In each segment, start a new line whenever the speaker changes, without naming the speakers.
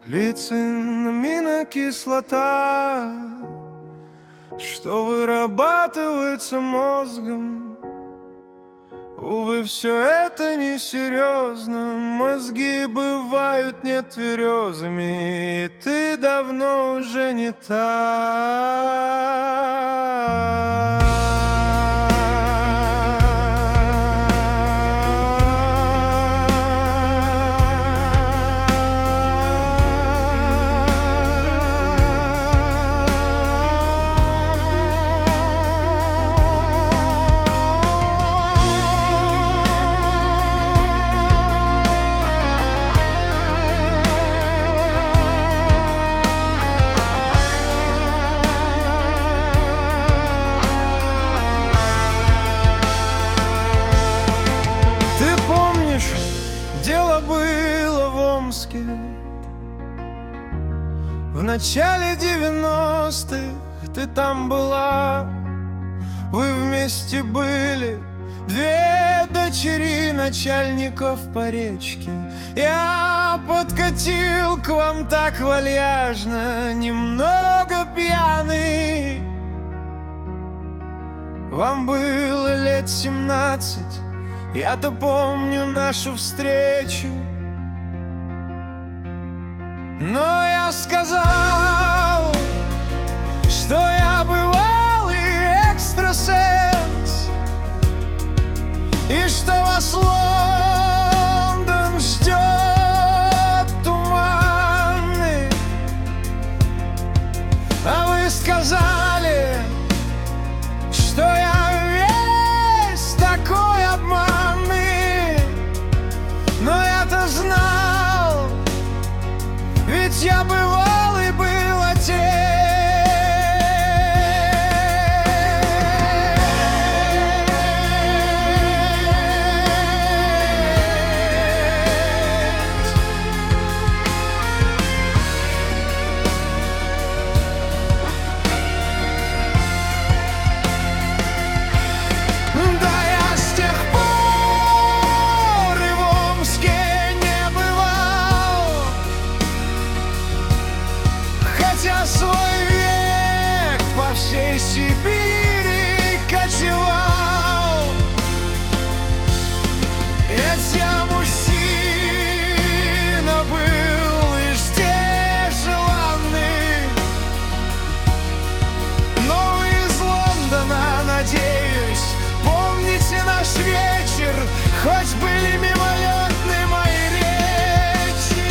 Глицин-аминокислота, что вырабатывается мозгом. Увы, все это несерьезно. Мозги бывают нетверезыми, и ты давно уже не та. Дело было в Омске в начале 90-х. Ты там была, вы вместе были, две дочери начальников по речке. Я подкатил к вам так вальяжно, немного пьяный. Вам было лет 17. Я-то помню нашу встречу, но я сказал, что я бывалый экстрасенс, и что вас Лондон ждет туманный. А вы сказали, что я весь такой обман. Знал, ведь я бывалый был отец. Да, я с тех пор и в Омске свой век по всей Сибири кочевал. Ведь я мужчина был и здесь желанный, но вы из Лондона, надеюсь, помните наш вечер, хоть были мимолетны мои речи.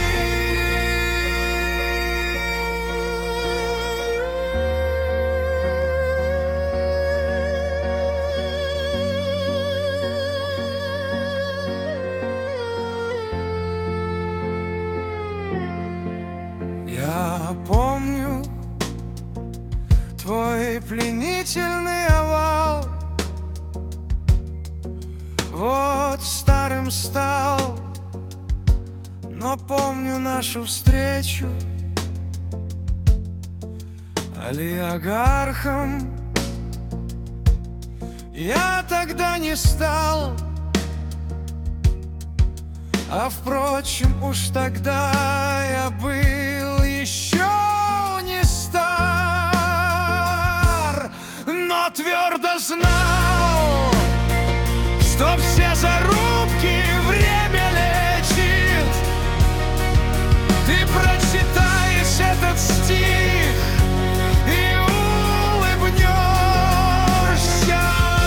Я помню твой пленительный овал, вот старым стал, но помню нашу встречу. Олигархом я тогда не стал, а впрочем, уж тогда я был еще не стар, но твердо знал, что все зарубки время лечит. Ты прочитаешь этот стих и улыбнешься.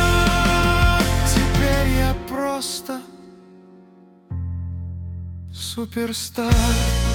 Теперь я просто суперстар.